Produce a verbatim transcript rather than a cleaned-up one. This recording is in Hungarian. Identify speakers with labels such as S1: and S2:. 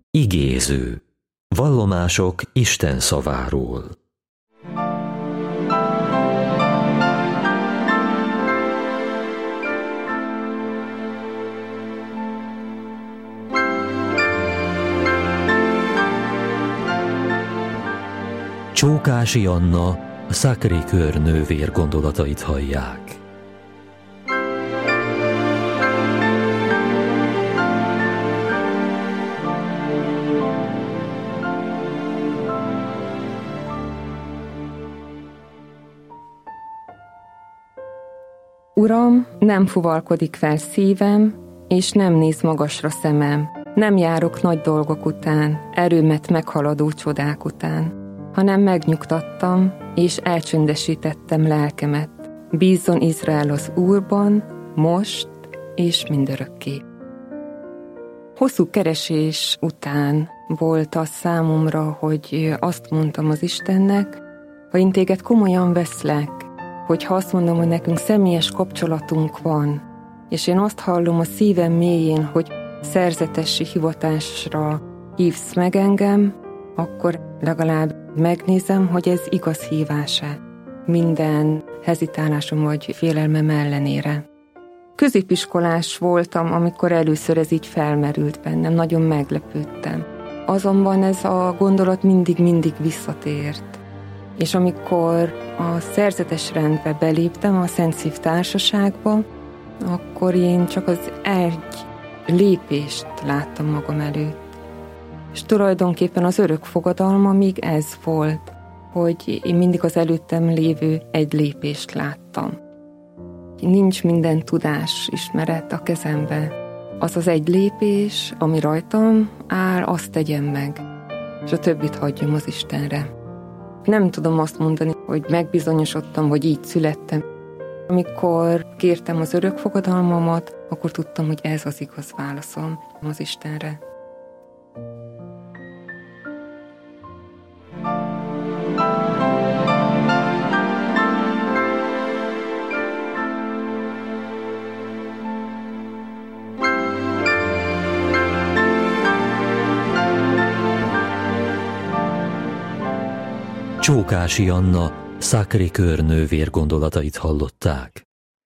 S1: Igéző. Vallomások Isten szaváról. Csókási Anna, a Sacré-Cœur nővér gondolatait hallják.
S2: Uram, nem fuvalkodik fel szívem, és nem néz magasra szemem. Nem járok nagy dolgok után, erőmet meghaladó csodák után, hanem megnyugtattam, és elcsöndesítettem lelkemet. Bízzon Izrael az Úrban, most és mindörökké. Hosszú keresés után volt az számomra, hogy azt mondtam az Istennek, ha én téged komolyan veszlek, hogyha azt mondom, hogy nekünk személyes kapcsolatunk van, és én azt hallom a szívem mélyén, hogy szerzetesi hivatásra hívsz meg engem, akkor legalább megnézem, hogy ez igaz hívás-e, minden hezitálásom vagy félelmem ellenére. Középiskolás voltam, amikor először ez így felmerült bennem, nagyon meglepődtem. Azonban ez a gondolat mindig-mindig visszatért. És amikor a szerzetes rendbe beléptem, a Szent Szív Társaságba, akkor én csak az egy lépést láttam magam előtt. És tulajdonképpen az örök fogadalma még ez volt, hogy én mindig az előttem lévő egy lépést láttam. Nincs minden tudás, ismeret a kezembe. Az az egy lépés, ami rajtam áll, azt tegyem meg, és a többit hagyjam az Istenre. Nem tudom azt mondani, hogy megbizonyosodtam, hogy így születtem. Amikor kértem az örök fogadalmamat, akkor tudtam, hogy ez az igaz válaszom az Istenre.
S1: Csókási Anna, Sacré-Cœur nővér gondolatait hallották.